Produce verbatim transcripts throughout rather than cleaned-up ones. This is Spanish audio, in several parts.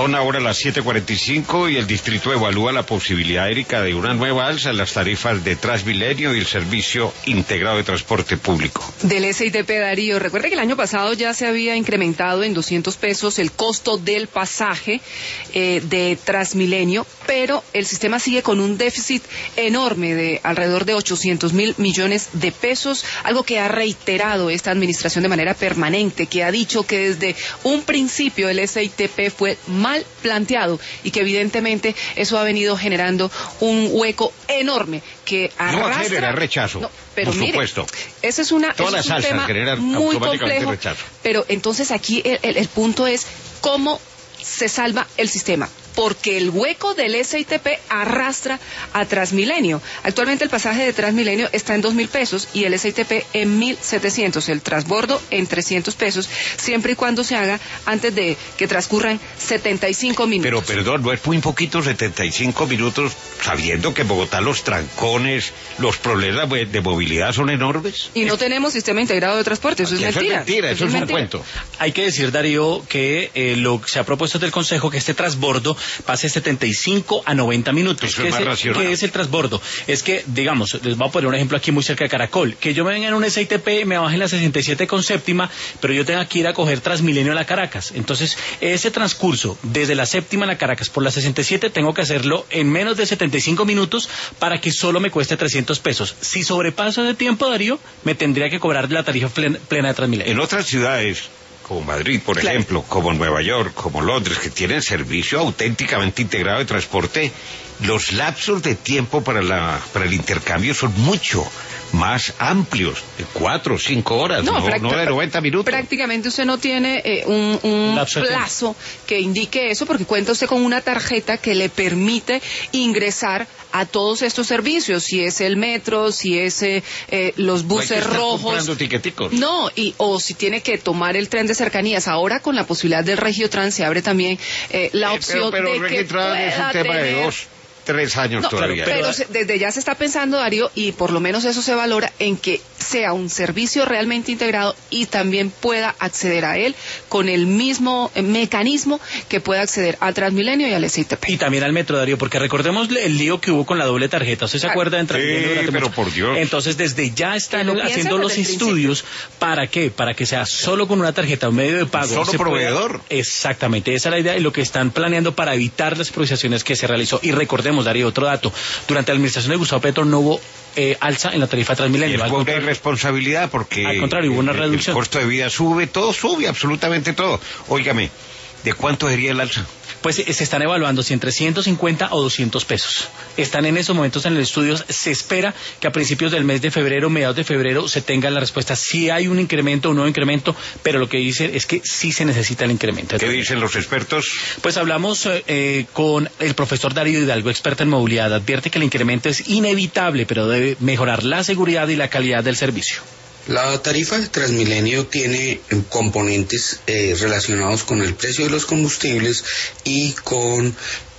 Son ahora las siete cuarenta y cinco y el distrito evalúa la posibilidad, Erika, de una nueva alza en las tarifas de Transmilenio y el Servicio Integrado de Transporte Público. Del S I T P, Darío, recuerde que el año pasado ya se había incrementado en doscientos pesos el costo del pasaje eh, de Transmilenio, pero el sistema sigue con un déficit enorme de alrededor de ochocientos mil millones de pesos, algo que ha reiterado esta administración de manera permanente, que ha dicho que desde un principio el S I T P fue mal planteado y que evidentemente eso ha venido generando un hueco enorme que arrastra... No va a generar rechazo, no, pero por mire, supuesto. Ese es, una, Todas ese es las un alzas tema generan muy automáticamente complejo, rechazo. Pero entonces aquí el, el, el punto es cómo se salva el sistema, porque el hueco del S I T P arrastra a Transmilenio. Actualmente el pasaje de Transmilenio está en dos mil pesos y el S I T P en mil setecientos, el transbordo en trescientos pesos, siempre y cuando se haga antes de que transcurran setenta y cinco minutos. Pero perdón, no es muy poquito setenta y cinco minutos, sabiendo que en Bogotá los trancones, los problemas de movilidad son enormes. Y no tenemos sistema integrado de transporte, eso es eso mentira. Es mentira, eso, eso es, es mentira. Un cuento. Hay que decir, Darío, que eh, lo que se ha propuesto del Consejo, que este transbordo pase de setenta y cinco a noventa minutos. Eso ¿Qué es, es, más el, ¿Qué es el transbordo? Es que, digamos, les voy a poner un ejemplo aquí muy cerca de Caracol, que yo me venga en un S I T P, me baje en la sesenta y siete con séptima, pero yo tenga que ir a coger Transmilenio a la Caracas. Entonces, ese transcurso desde la séptima a la Caracas por la sesenta y siete tengo que hacerlo en menos de setenta y cinco minutos para que solo me cueste trescientos pesos. Si sobrepaso de tiempo, Darío, me tendría que cobrar la tarifa plena, plena de Transmilenio. En otras ciudades, como Madrid, por claro. ejemplo, como Nueva York, como Londres, que tienen servicio auténticamente integrado de transporte, los lapsos de tiempo para la para el intercambio son mucho más amplios, de cuatro o cinco horas, no, no, no de noventa minutos. Prácticamente usted no tiene eh, un, un plazo que indique eso, porque cuenta usted con una tarjeta que le permite ingresar a todos estos servicios, si es el metro, si es eh, eh, los buses no hay que rojos. Comprando tiqueticos. No, y o si tiene que tomar el tren de cercanías. Ahora con la posibilidad del Regiotrans se abre también eh, la opción eh, pero, pero de que pueda es un tema tener... de dos. Tres años no, todavía. Pero, pero se, desde ya se está pensando, Darío, y por lo menos eso se valora, en que sea un servicio realmente integrado y también pueda acceder a él con el mismo eh, mecanismo que pueda acceder a Transmilenio y al S I T P. Y también al metro, Darío, porque recordemos el lío que hubo con la doble tarjeta. ¿Usted se ah, acuerda de Transmilenio? Sí, pero mucho? Por Dios. Entonces, desde ya están haciendo los estudios. Principio. ¿Para qué? Para que sea solo con una tarjeta, un medio de pago. Solo proveedor. Pueda... Exactamente, esa es la idea y lo que están planeando para evitar las improvisaciones que se realizó. Y recordemos, Darío, otro dato. Durante la administración de Gustavo Petro no hubo eh, alza en la tarifa Transmilenio. Y es una irresponsabilidad porque al contrario, hubo una reducción. El costo de vida sube, todo sube, absolutamente todo. Óigame, ¿de cuánto sería el alza? Pues eh, se están evaluando si entre ciento cincuenta o doscientos pesos. Están en esos momentos en el estudio. Se espera que a principios del mes de febrero, mediados de febrero, se tenga la respuesta. Si hay un incremento o un nuevo incremento, pero lo que dicen es que sí se necesita el incremento. ¿Qué dicen los expertos? Pues hablamos eh, con el profesor Darío Hidalgo, experto en movilidad. Advierte que el incremento es inevitable, pero debe mejorar la seguridad y la calidad del servicio. La tarifa de Transmilenio tiene componentes eh, relacionados con el precio de los combustibles y con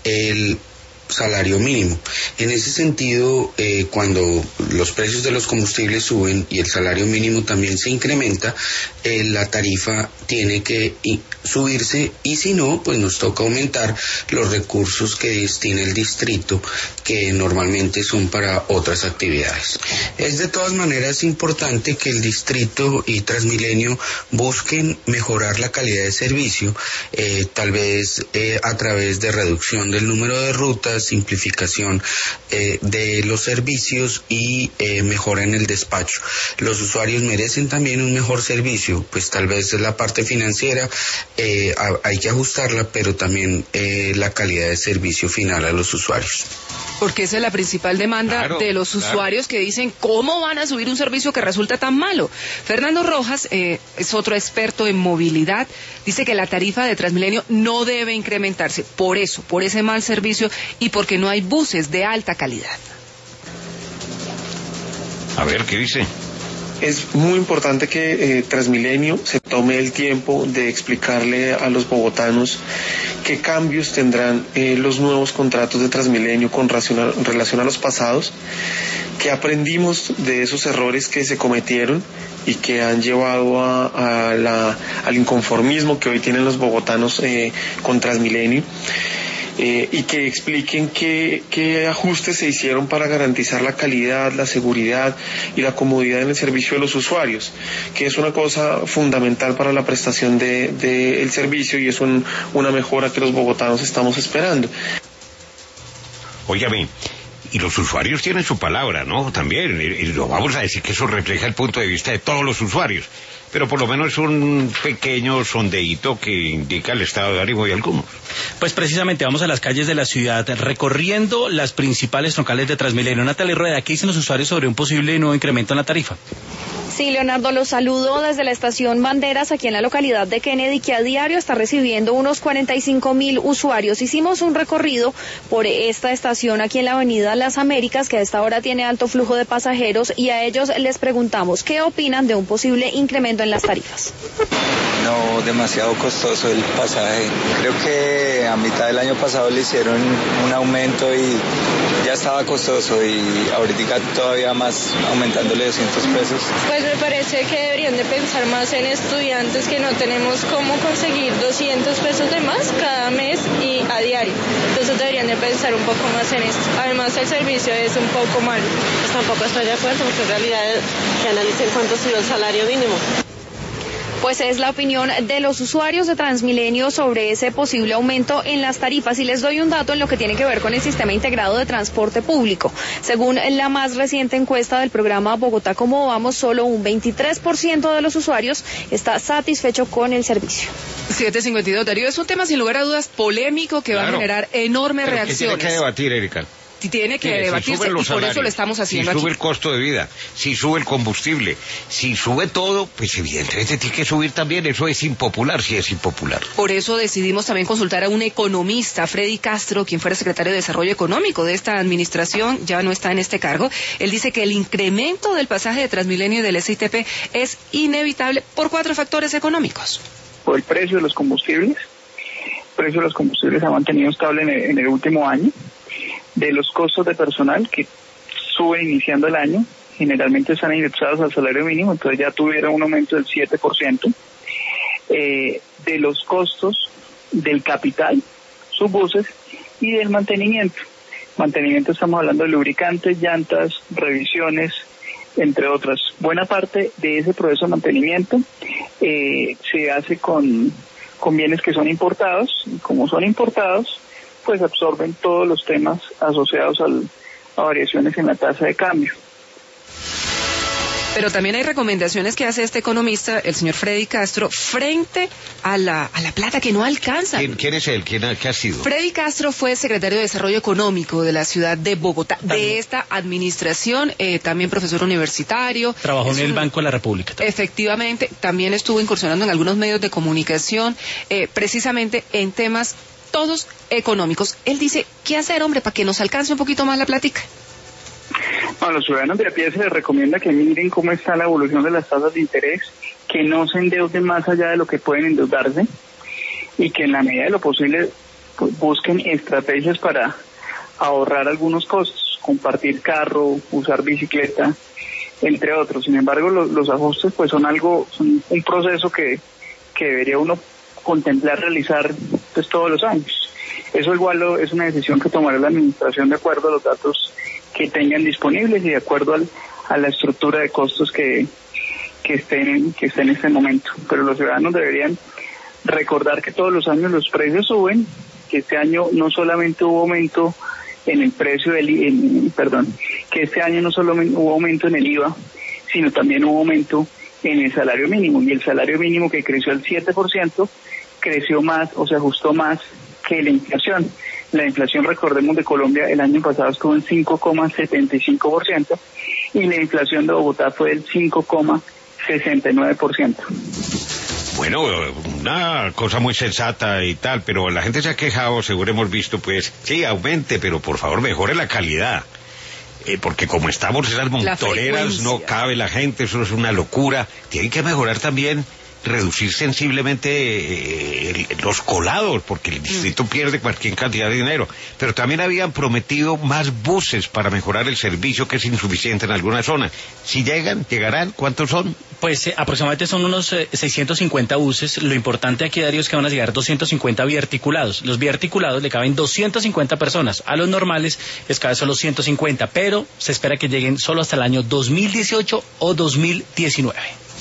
el salario mínimo. En ese sentido, eh, cuando los precios de los combustibles suben y el salario mínimo también se incrementa, eh, la tarifa tiene que subirse y si no, pues nos toca aumentar los recursos que destina el distrito, que normalmente son para otras actividades. Es de todas maneras importante que el distrito y Transmilenio busquen mejorar la calidad de servicio, eh, tal vez eh, a través de reducción del número de rutas, simplificación eh, de los servicios y eh, mejora en el despacho. Los usuarios merecen también un mejor servicio, pues tal vez la parte financiera eh, hay que ajustarla, pero también eh, la calidad de servicio final a los usuarios. Porque esa es la principal demanda claro, de los usuarios claro. que dicen, ¿cómo van a subir un servicio que resulta tan malo? Fernando Rojas eh, es otro experto en movilidad, dice que la tarifa de Transmilenio no debe incrementarse por eso, por ese mal servicio y porque no hay buses de alta calidad. A ver, ¿qué dice? Es muy importante que eh, Transmilenio se tome el tiempo de explicarle a los bogotanos qué cambios tendrán eh, los nuevos contratos de Transmilenio con relación a, relación a los pasados, ¿Qué aprendimos de esos errores que se cometieron y que han llevado a, a la, al inconformismo que hoy tienen los bogotanos eh, con Transmilenio? Eh, y que expliquen qué, qué ajustes se hicieron para garantizar la calidad, la seguridad y la comodidad en el servicio de los usuarios, que es una cosa fundamental para la prestación del de, de servicio y es un, una mejora que los bogotanos estamos esperando. Óigame, y los usuarios tienen su palabra, ¿no? También, y, y lo vamos a decir que eso refleja el punto de vista de todos los usuarios, pero por lo menos es un pequeño sondeíto que indica el estado de ánimo de algunos. Pues precisamente vamos a las calles de la ciudad, recorriendo las principales troncales de Transmilenio. Natalia Rueda, ¿qué dicen los usuarios sobre un posible nuevo incremento en la tarifa? Sí, Leonardo, los saludo desde la estación Banderas, aquí en la localidad de Kennedy, que a diario está recibiendo unos cuarenta y cinco mil usuarios. Hicimos un recorrido por esta estación aquí en la avenida Las Américas, que a esta hora tiene alto flujo de pasajeros, y a ellos les preguntamos qué opinan de un posible incremento en las tarifas. No, demasiado costoso el pasaje. Creo que a mitad del año pasado le hicieron un aumento y ya estaba costoso, y ahorita todavía más, aumentándole doscientos pesos. Pues me parece que deberían de pensar más en estudiantes que no tenemos cómo conseguir doscientos pesos de más cada mes y a diario. Entonces deberían de pensar un poco más en esto. Además el servicio es un poco malo. Pues tampoco estoy de acuerdo, porque en realidad que analicen cuánto subió el salario mínimo. Pues es la opinión de los usuarios de Transmilenio sobre ese posible aumento en las tarifas. Y les doy un dato en lo que tiene que ver con el sistema integrado de transporte público. Según la más reciente encuesta del programa Bogotá Cómo Vamos, solo un veintitrés por ciento de los usuarios está satisfecho con el servicio. siete cincuenta y dos, Darío, es un tema sin lugar a dudas polémico que claro. va a generar enormes Pero reacciones. ¿Qué tiene que debatir, Erika? Tiene que Mire, debatirse si y por salarios, eso lo estamos haciendo si sube aquí. el costo de vida, si sube el combustible, si sube todo, pues evidentemente tiene que subir también. Eso es impopular, si es impopular. Por eso decidimos también consultar a un economista, Freddy Castro, quien fuera secretario de Desarrollo Económico de esta administración, ya no está en este cargo. Él dice que el incremento del pasaje de Transmilenio y del S I T P es inevitable por cuatro factores económicos. Por el precio de los combustibles. El precio de los combustibles se ha mantenido estable en el, en el último año. De los costos de personal que suben iniciando el año, generalmente están indexados al salario mínimo, entonces ya tuvieron un aumento del siete por ciento. Eh, de los costos del capital, sus buses, y del mantenimiento. Mantenimiento estamos hablando de lubricantes, llantas, revisiones, entre otras. Buena parte de ese proceso de mantenimiento eh, se hace con, con bienes que son importados, y como son importados, pues absorben todos los temas asociados al, a variaciones en la tasa de cambio. Pero también hay recomendaciones que hace este economista, el señor Freddy Castro, frente a la, a la plata que no alcanza. ¿Quién, quién es él? ¿Quién ha, qué ha sido? Freddy Castro fue secretario de Desarrollo Económico de la ciudad de Bogotá, también. de esta administración, eh, también profesor universitario. Trabajó en un, el Banco de la República. También. Efectivamente, también estuvo incursionando en algunos medios de comunicación, eh, precisamente en temas todos económicos. Él dice, ¿qué hacer, hombre, para que nos alcance un poquito más la plática? A los ciudadanos de a pie se les recomienda que miren cómo está la evolución de las tasas de interés, que no se endeuden más allá de lo que pueden endeudarse y que en la medida de lo posible pues, busquen estrategias para ahorrar algunos costos, compartir carro, usar bicicleta, entre otros. Sin embargo, los, los ajustes pues son algo, son un proceso que, que debería uno contemplar realizar pues todos los años. Eso igual lo, es una decisión que tomará la administración de acuerdo a los datos que tengan disponibles y de acuerdo al, a la estructura de costos que, que estén que estén en este momento. Pero los ciudadanos deberían recordar que todos los años los precios suben, que este año no solamente hubo aumento en el precio del en, perdón, que este año no solo hubo aumento en el I V A, sino también hubo aumento en el salario mínimo, y el salario mínimo, que creció al siete por ciento, creció más o se ajustó más que la inflación. La inflación, recordemos, de Colombia el año pasado estuvo en cinco coma setenta y cinco por ciento y la inflación de Bogotá fue del cinco coma sesenta y nueve por ciento. Bueno, una cosa muy sensata y tal, pero la gente se ha quejado, seguro hemos visto, pues, sí, aumente, pero por favor mejore la calidad. Eh, porque como estamos esas montoneras, no cabe la gente, eso es una locura. Tienen que mejorar también reducir sensiblemente eh, el, los colados, porque el distrito pierde cualquier cantidad de dinero. Pero también habían prometido más buses para mejorar el servicio, que es insuficiente en algunas zonas. Si llegan, llegarán, ¿cuántos son? Pues eh, aproximadamente son unos eh, seiscientos cincuenta buses. Lo importante aquí, Darío, es que van a llegar doscientos cincuenta biarticulados. Los biarticulados le caben doscientas cincuenta personas. A los normales les caben solo ciento cincuenta, pero se espera que lleguen solo hasta el año dos mil dieciocho o dos mil diecinueve.